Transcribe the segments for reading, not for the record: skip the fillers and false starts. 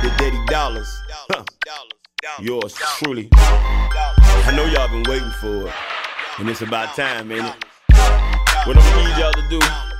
The Daddy Dollars. Huh. Yours truly. I know y'all been waiting for it. And it's about time, ain't it? What I'm gonna need y'all to do,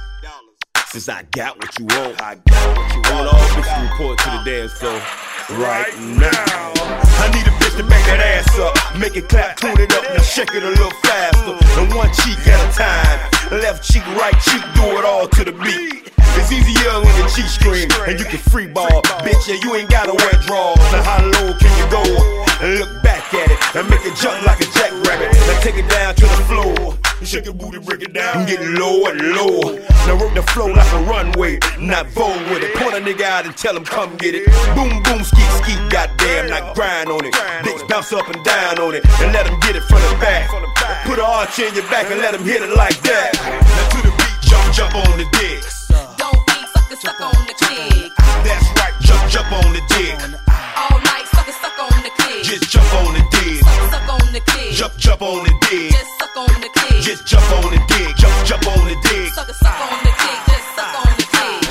since I got what you want, I want all bitches to report to the dance floor right now. I need a bitch to back that ass up, make it clap, tune it up, now shake it a little faster. And one cheek at a time, left cheek, right cheek, do it all to the beat. It's easier when the cheek scream, and you can free ball, bitch, yeah, you ain't gotta wear drawers. Now how low can you go? And look back at it, and make it jump like a jackrabbit. Now take it down to the floor, shake your booty, break it down, get lower and lower. Now work the flow like a runway, not Vogue with it. Point a nigga out and tell him come get it. Boom, boom, skeet, skeet, goddamn, not grind on it. Dicks bounce up and down on it, and let him get it from the back. Put an arch in your back and let him hit it like that. Now to the beat, jump, jump on the dicks. Don't be suck on the click. That's right, jump, jump on the dick. All night, suck on the click. Just jump on the dick. Suck on the click. Jump, jump on the dick. Just suck on the click. Just jump on the dick. Jump, jump on the dick. Suck on the click. Just suck on the click.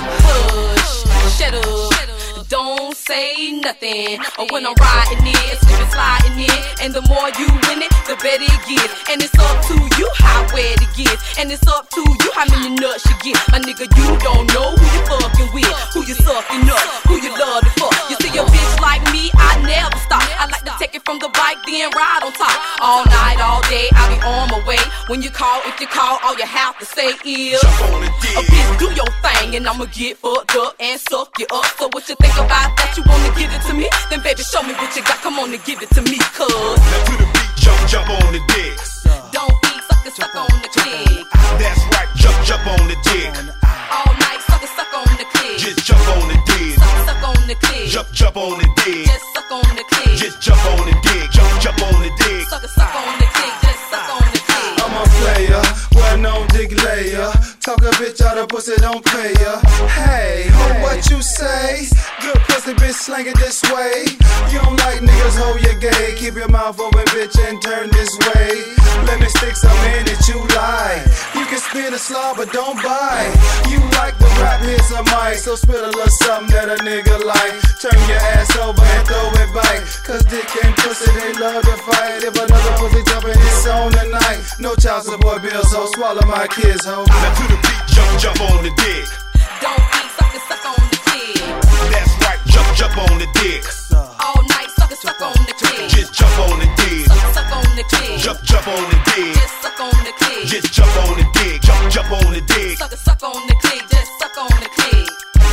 Push, shut up. Don't say nothing. Or when I'm riding it, slipping, sliding it, and the more you win it, the better it gets. And it's up to you how wet it gets. And it's up to you how many nuts you get. My nigga, you don't know who you fucking with, who you sucking up, who you love to fuck. You see a bitch like me, I never stop. I like to take it from the bike, then ride on top. All night, all day, I be on my way. When you call, if you call, all you have to say is jump on the dick. A bitch, do your thing, and I'ma get fucked up and suck you up. So what you think about that? You wanna give it to me? Then baby, show me what you got. Come on and give it to me, cuz. Now to the beat, jump, jump on the dicks. Don't be suck on the click. That's right, jump, jump on the dick. All night, suck on the click. Just jump on the dick. Suck on the click. Jump, jump on the dick. Just suck on the click. Just jump on the dick. Jump, jump on the dick. Suck on the click. Just suck on the click. I'm a player, well-known dick layer. Talk a bitch out of pussy, don't pay ya. Hey, what you say? Good pussy, bitch, slang it this way. You don't like niggas, hold your gay. Keep your mouth open, bitch, and turn this way. Let me stick some in it, you lie. You can spit a slaw, but don't bite. You like the rap, here's a mic. So spit a little something that a nigga like. Turn your ass over and throw it back. Cause dick and pussy, they love to fight. If another pussy jumping, it's on tonight. No child support bills, so swallow my kids, ho. Now to the beat, jump, jump on the dick. Don't be suck on the click. That's right, jump, jump on the dick. All night, suck on the click. Just jump on the dick. Suck on the click. Jump, jump on the dick. Just suck on the click. Just jump on the dick. Jump, jump on the dick. Suck on the click. Just suck on the click.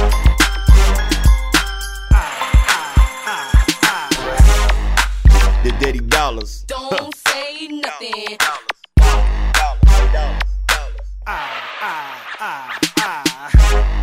The Daddy Dollars. Don't say nothing. Ah, ah, ah, ah.